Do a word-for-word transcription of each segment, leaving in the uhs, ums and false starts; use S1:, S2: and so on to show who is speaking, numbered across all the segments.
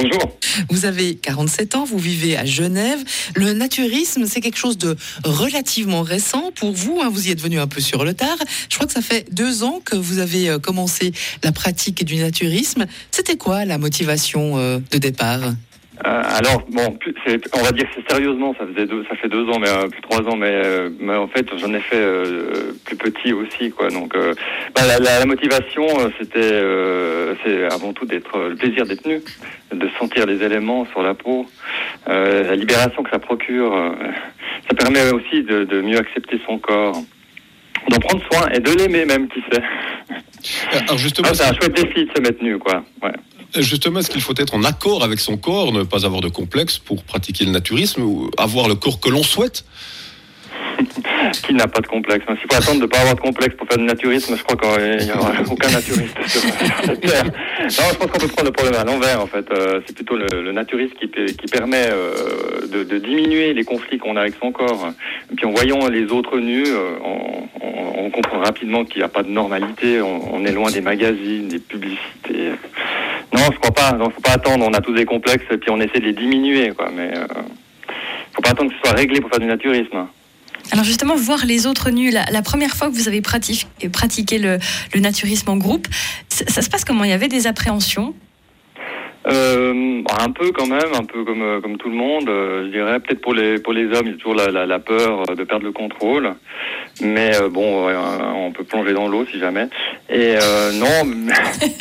S1: Bonjour.
S2: Vous avez quarante-sept ans, vous vivez à Genève. Le naturisme, c'est quelque chose de relativement récent pour vous. Hein, vous y êtes venu un peu sur le tard. Je crois que ça fait deux ans que vous avez commencé la pratique du naturisme. C'était quoi la motivation euh, de départ ?
S1: Euh, alors bon, c'est, on va dire que c'est sérieusement, ça faisait deux, ça fait deux ans, mais euh, plus trois ans, mais, euh, mais en fait j'en ai fait euh, plus petit aussi, quoi. Donc euh, bah, la, la, la motivation, c'était, euh, c'est avant tout d'être le plaisir d'être nu, de sentir les éléments sur la peau, euh, la libération que ça procure. Euh, ça permet aussi de, de mieux accepter son corps, d'en prendre soin et de l'aimer même, qui sait.
S3: Alors justement,
S1: ah, c'est un chouette défi de se mettre nu, quoi. Ouais.
S3: Justement, est-ce qu'il faut être en accord avec son corps, ne pas avoir de complexe pour pratiquer le naturisme, ou avoir le corps que l'on souhaite ?
S1: Qui n'a pas de complexe. S'il faut attendre de ne pas avoir de complexe pour faire du naturisme, je crois qu'il n'y aura aucun naturiste sur cette terre. Non, je pense qu'on peut prendre le problème à l'envers, en fait. Euh, c'est plutôt le, le naturisme qui, qui permet euh, de, de diminuer les conflits qu'on a avec son corps. Et puis en voyant les autres nus, euh, on, on, on comprend rapidement qu'il n'y a pas de normalité. On, on est loin des magazines, des publicités. Non, je crois pas. Il ne faut pas attendre. On a tous des complexes et puis on essaie de les diminuer, quoi. Mais il euh, ne faut pas attendre que ce soit réglé pour faire du naturisme.
S4: Alors justement, voir les autres nus, la, la première fois que vous avez pratiqué, pratiqué le, le naturisme en groupe, ça, ça se passe comment ? Il y avait des appréhensions ?
S1: Euh, un peu quand même, un peu comme comme tout le monde, euh, je dirais. Peut-être pour les pour les hommes, il y a toujours la, la, la peur de perdre le contrôle. Mais euh, bon, euh, on peut plonger dans l'eau si jamais. Et euh, non, mais,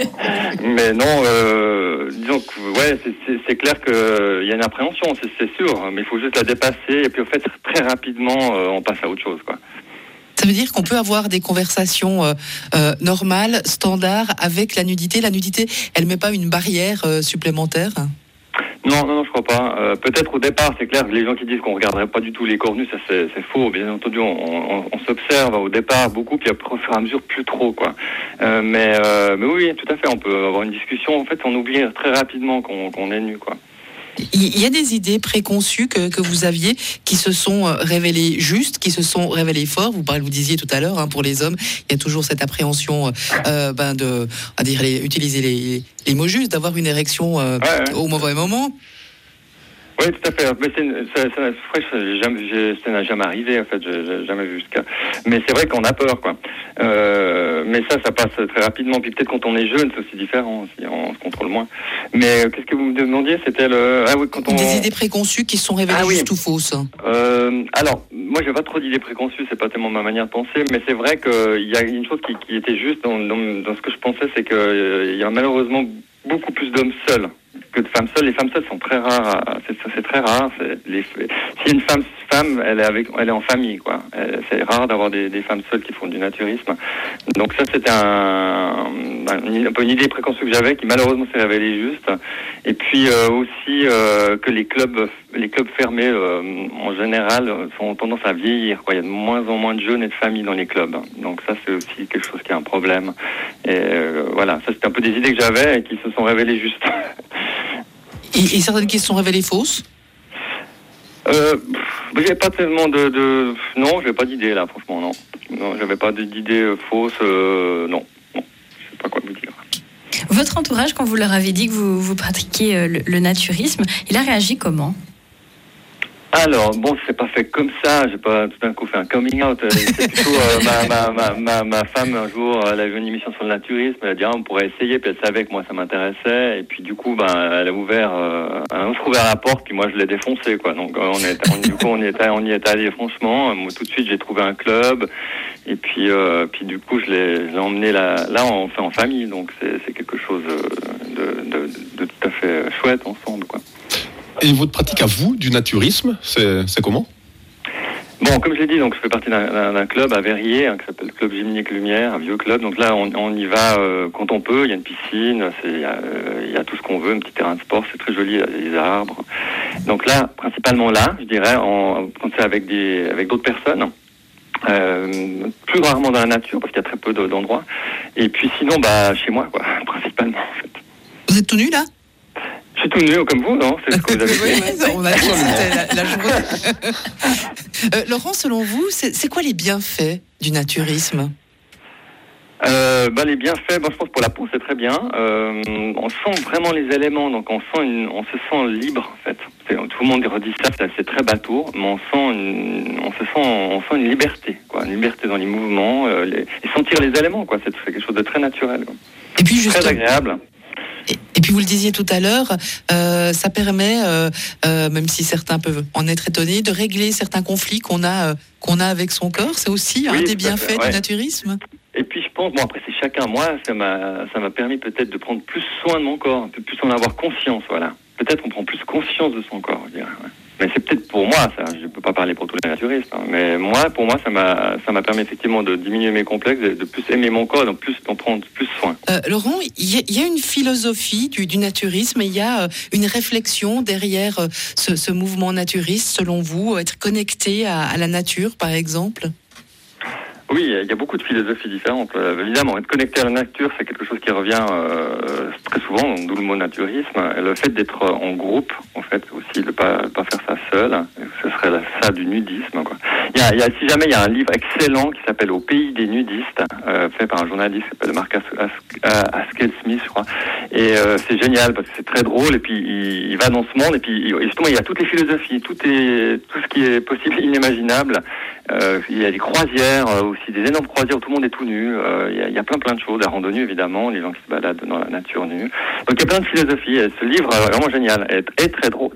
S1: mais non, euh, disons que ouais, c'est, c'est, c'est clair qu'il y a une appréhension, c'est, c'est sûr. Mais il faut juste la dépasser et puis en fait très rapidement, euh, on passe à autre chose, quoi.
S2: Ça veut dire qu'on peut avoir des conversations euh, euh, normales, standards, avec la nudité. La nudité, elle met pas une barrière euh, supplémentaire ?
S1: Non, non, non, je crois pas. Euh, peut-être au départ, c'est clair, les gens qui disent qu'on regarderait pas du tout les corps nus, ça c'est, c'est faux. Bien entendu, on, on, on s'observe au départ beaucoup, puis après au fur et à mesure plus trop, quoi. Euh, mais, euh, mais oui, tout à fait, on peut avoir une discussion. En fait, on oublie très rapidement qu'on, qu'on est nu, quoi.
S2: Il y a des idées préconçues que, que vous aviez qui se sont révélées justes, qui se sont révélées fortes. Vous, vous disiez tout à l'heure, hein, pour les hommes, il y a toujours cette appréhension euh, ben de, à dire, les, utiliser les, les mots justes, d'avoir une érection euh, ouais, ouais. au mauvais moment.
S1: Oui, tout à fait. Mais c'est, ça, ça, ça, jamais, j'ai, ça n'a jamais arrivé, en fait. J'ai, j'ai jamais vu ce cas. Mais c'est vrai qu'on a peur, quoi. Euh, mais ça, ça passe très rapidement. Puis peut-être quand on est jeune, c'est aussi différent. Aussi, on se contrôle moins. Mais euh, qu'est-ce que vous me demandiez ? C'était le... Ah oui, quand on...
S2: Des idées préconçues qui se sont révélées ah, oui. juste ou fausses.
S1: Euh, alors, moi, j'ai pas trop d'idées préconçues. C'est pas tellement ma manière de penser. Mais c'est vrai qu'il y a une chose qui, qui était juste dans, dans, dans ce que je pensais, c'est qu'il euh, y a malheureusement beaucoup plus d'hommes seuls que de femmes seules. Les femmes seules sont très rares. C'est, c'est très rare. C'est les, si une femme, femme, elle est avec, elle est en famille, quoi. C'est rare d'avoir des, des femmes seules qui font du naturisme. Donc ça, c'était un, un, un peu une idée préconçue que j'avais, qui malheureusement s'est révélée juste. Et puis euh, aussi euh, que les clubs, les clubs fermés, euh, en général, ont tendance à vieillir, quoi. Il y a de moins en moins de jeunes et de familles dans les clubs. Donc ça, c'est aussi quelque chose qui est un problème. Et euh, voilà, ça, c'était un peu des idées que j'avais et qui se sont révélées justes.
S2: Et, et certaines qui se sont révélées fausses ?
S1: Euh, j'ai pas tellement de, de... Non, j'ai pas d'idée là, franchement, non. Non, j'avais pas d'idée fausse, euh, non. Non, je sais pas quoi vous dire.
S4: Votre entourage, quand vous leur avez dit que vous, vous pratiquiez le, le naturisme, il a réagi comment ?
S1: Alors, bon, c'est pas fait comme ça, j'ai pas tout d'un coup fait un coming out. C'est plutôt euh, ma, ma, ma, ma, ma femme, un jour, elle a vu une émission sur le naturisme, elle a dit, ah, on pourrait essayer, puis elle savait que moi, ça m'intéressait, et puis du coup, ben, elle a ouvert, euh, elle a ouvert la porte, puis moi, je l'ai défoncé, quoi. Donc, on est, on, du coup, on y est, on y est allé, franchement. Moi, tout de suite, j'ai trouvé un club, et puis, euh, puis du coup, je l'ai, je l'ai emmené là, là, on fait en famille, donc c'est, c'est quelque chose de, de, de, de tout à fait chouette ensemble, quoi.
S3: Et votre pratique à vous du naturisme, c'est, c'est comment ?
S1: Bon, comme je l'ai dit, donc je fais partie d'un, d'un, d'un club à Verrier, hein, qui s'appelle le Club Gymnique Lumière, un vieux club. Donc là, on, on y va euh, quand on peut. Il y a une piscine, c'est, il y a, euh, il y a tout ce qu'on veut, un petit terrain de sport, c'est très joli, il y a des arbres. Donc là, principalement là, je dirais, en, quand c'est avec des, avec d'autres personnes. Euh, plus rarement dans la nature, parce qu'il y a très peu de, d'endroits. Et puis sinon, bah, chez moi, quoi, principalement, en fait.
S2: Vous êtes tout nu, là ?
S1: Je suis tout nu comme vous, non ? C'est ce que vous avez
S2: oui,
S1: fait.
S2: On a dit que c'était la, la journée. euh, Laurent, selon vous, c'est, c'est quoi les bienfaits du naturisme ?
S1: euh, euh, bah, les bienfaits, bon, je pense pour la peau c'est très bien. Euh, on sent vraiment les éléments, donc on sent une, on se sent libre en fait. C'est, tout le monde redit ça, c'est, c'est très bateau, mais on sent une, on se sent, on sent une liberté, quoi, une liberté dans les mouvements, euh, les, et sentir les éléments, quoi. C'est, c'est quelque chose de très naturel, quoi.
S2: Et puis juste
S1: très agréable.
S2: Et, et puis vous le disiez tout à l'heure, euh, ça permet, euh, euh, même si certains peuvent en être étonnés, de régler certains conflits qu'on a, euh, qu'on a avec son corps. C'est aussi oui, un des bienfaits ouais. du naturisme.
S1: Et puis je pense, bon après c'est chacun. Moi, ça m'a, ça m'a permis peut-être de prendre plus soin de mon corps, de plus en avoir conscience. Voilà. Peut-être on prend plus conscience de son corps. Je dirais, ouais. Mais c'est peut-être pour moi, ça. Je ne peux pas parler pour tous les naturistes, hein, mais moi, pour moi, ça m'a, ça m'a permis effectivement de diminuer mes complexes, de, de plus aimer mon corps, de plus d'en prendre plus soin.
S2: Euh, Laurent, il y, y a une philosophie du, du naturisme, il y a euh, une réflexion derrière euh, ce, ce mouvement naturiste, selon vous, être connecté à, à la nature, par exemple.
S1: Oui, il y a beaucoup de philosophies différentes. Euh, évidemment, être connecté à la nature, c'est quelque chose qui revient euh, très souvent, d'où le mot naturisme. Le fait d'être en groupe, en fait, aussi, de ne pas, pas faire ça seul, ce serait ça du nudisme, quoi. Il y a, il y a, si jamais, il y a un livre excellent qui s'appelle Au pays des nudistes, euh, fait par un journaliste qui s'appelle Mark As- As- Haskell Smith, je crois. Et euh, c'est génial parce que c'est très drôle. Et puis il, il va dans ce monde et puis il, justement, il y a toutes les philosophies, tout est tout ce qui est possible, inimaginable. Euh, il y a des croisières, euh, aussi des énormes croisières où tout le monde est tout nu. Euh, il, y a, il y a plein plein de choses, la randonnée évidemment, les gens qui se baladent dans la nature nue. Donc il y a plein de philosophies. Et ce livre est vraiment génial, est, est très drôle.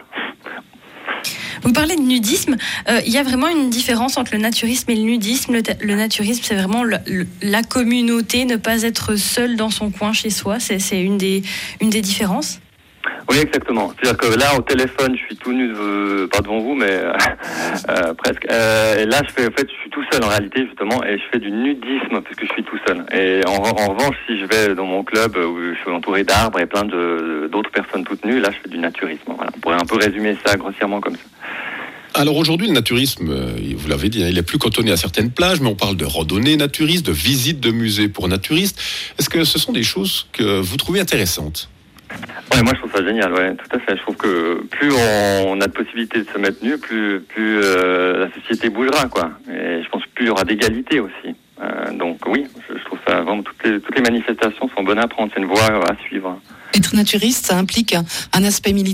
S4: Vous parlez de nudisme, euh, il y a vraiment une différence entre le naturisme et le nudisme. Le, le naturisme, c'est vraiment le, le, la communauté, ne pas être seul dans son coin chez soi, c'est, c'est une des, une des différences.
S1: Oui, exactement. C'est-à-dire que là, au téléphone, je suis tout nu, euh, pas devant vous, mais euh, euh, presque. Euh, et là, je fais, en fait, je suis tout seul en réalité, justement, et je fais du nudisme parce que je suis tout seul. Et en, en revanche, si je vais dans mon club où je suis entouré d'arbres et plein de, d'autres personnes toutes nues, là, je fais du naturisme. Voilà. On pourrait un peu résumer ça grossièrement comme ça.
S3: Alors aujourd'hui, le naturisme, vous l'avez dit, il est plus cantonné à certaines plages, mais on parle de randonnée naturiste, de visite de musées pour naturistes. Est-ce que ce sont des choses que vous trouvez intéressantes ?
S1: Ouais, moi je trouve ça génial, ouais, tout à fait. Je trouve que plus on a de possibilités de se mettre nu, plus plus euh, la société bougera, quoi. Et je pense que plus il y aura d'égalité aussi. Euh, donc oui, je, je trouve ça vraiment, toutes les toutes les manifestations sont bonnes à prendre, c'est une voie à suivre.
S2: Être naturiste, ça implique un, un aspect militant ?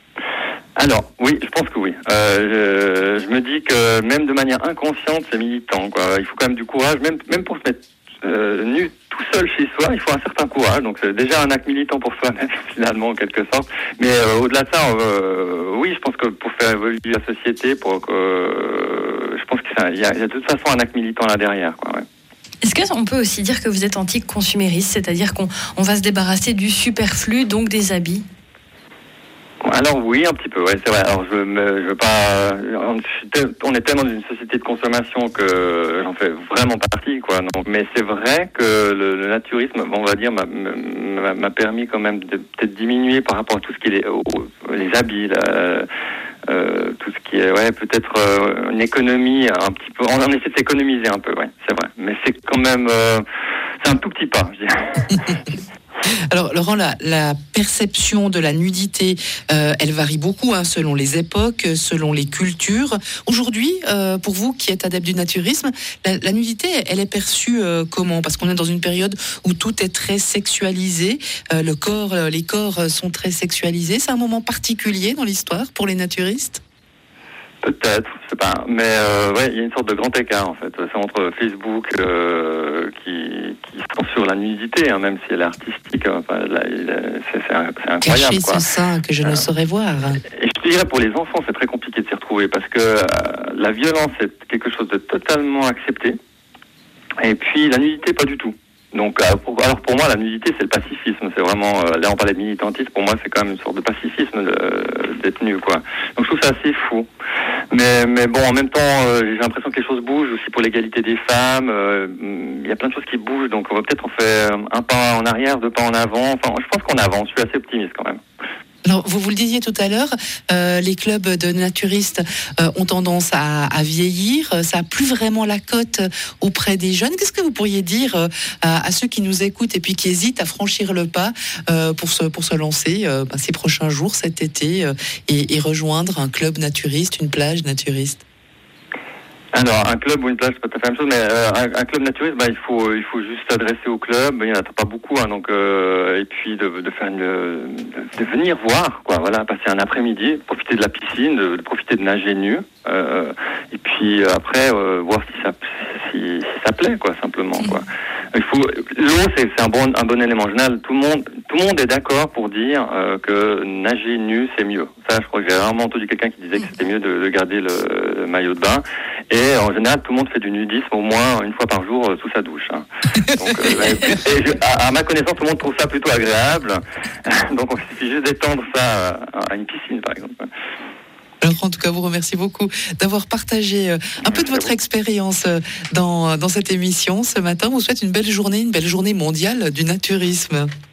S1: Alors, oui, je pense que oui. Euh, je, je me dis que même de manière inconsciente, c'est militant, quoi. Il faut quand même du courage, même même pour se mettre euh, nu tout seul chez soi, il faut un certain courage. Donc c'est déjà un acte militant pour soi-même, finalement, en quelque sorte. Mais euh, au-delà de ça, euh, oui, je pense que pour faire évoluer la société, pour que, euh, je pense qu'il y a, y a de toute façon un acte militant là derrière, quoi, ouais.
S4: Est-ce qu'on peut aussi dire que vous êtes anti-consumériste, c'est-à-dire qu'on on va se débarrasser du superflu, donc des habits ?
S1: Alors oui, un petit peu, ouais, c'est vrai. Alors je me, je veux pas, on est tellement dans une société de consommation que j'en fais vraiment partie, quoi. Donc, mais c'est vrai que le, le naturisme, on va dire, m'a, m'a, m'a permis quand même de peut-être diminuer par rapport à tout ce qui est les, aux, les habits, là, euh, tout ce qui est, ouais, peut-être euh, une économie, un petit peu. On essaie de s'économiser un peu, ouais, c'est vrai. Mais c'est quand même, euh, c'est un tout petit pas, je dirais.
S2: Alors Laurent, la, la perception de la nudité, euh, elle varie beaucoup hein, selon les époques, selon les cultures. Aujourd'hui, euh, pour vous qui êtes adepte du naturisme, la, la nudité, elle est perçue euh, comment ? Parce qu'on est dans une période où tout est très sexualisé, euh, le corps, euh, les corps sont très sexualisés. C'est un moment particulier dans l'histoire pour les naturistes ?
S1: Peut-être, je sais pas, mais euh, ouais, il y a une sorte de grand écart en fait. C'est entre Facebook euh, qui qui censure la nudité, hein, même si elle est artistique. Enfin, là, il est, c'est, c'est, c'est incroyable.
S2: Cacher
S1: quoi.
S2: ce sein que je ne euh, saurais voir.
S1: Et je te dirais pour les enfants, c'est très compliqué de s'y retrouver parce que euh, la violence est quelque chose de totalement accepté, et puis la nudité pas du tout. Donc, euh, pour, alors pour moi, la nudité, c'est le pacifisme. C'est vraiment, euh, là on parlait de militantisme, pour moi c'est quand même une sorte de pacifisme de, d'être nu, quoi. Donc je trouve ça assez fou. Mais, mais bon, en même temps, euh, j'ai l'impression que les choses bougent aussi pour l'égalité des femmes. Il euh, y a plein de choses qui bougent, donc on va peut-être en faire un pas en arrière, deux pas en avant. Enfin, je pense qu'on avance, je suis assez optimiste quand même.
S2: Alors, vous vous le disiez tout à l'heure, euh, les clubs de naturistes euh, ont tendance à, à vieillir, ça n'a plus vraiment la cote auprès des jeunes. Qu'est-ce que vous pourriez dire euh, à, à ceux qui nous écoutent et puis qui hésitent à franchir le pas euh, pour, se, pour se lancer euh, ben, ces prochains jours, cet été, euh, et, et rejoindre un club naturiste, une plage naturiste ?
S1: Alors, un club ou une plage, c'est pas tout à fait la même chose, mais euh, un, un club naturiste, bah, il faut, il faut juste s'adresser au club. Il n'y en a pas beaucoup, hein, donc euh, et puis de, de faire une, de venir voir, quoi. Voilà, passer un après-midi, profiter de la piscine, de, de profiter de nager nu, euh, et puis après euh, voir si ça, si, si ça plaît, quoi, simplement, quoi. Il faut l'eau, c'est, c'est un bon, un bon élément. En général, tout le monde, tout le monde est d'accord pour dire euh, que nager nu c'est mieux. Ça, je crois que j'ai rarement entendu quelqu'un qui disait que c'était mieux de, de garder le, le maillot de bain. Et en général, tout le monde fait du nudisme au moins une fois par jour euh, sous sa douche. Hein. Donc, euh, et je, à, à ma connaissance, tout le monde trouve ça plutôt agréable. Donc, il suffit juste d'étendre ça à, à une piscine, par exemple.
S2: Alors, en tout cas, vous remercie beaucoup d'avoir partagé un peu de votre expérience dans, dans cette émission ce matin. On vous souhaite une belle journée, une belle journée mondiale du naturisme.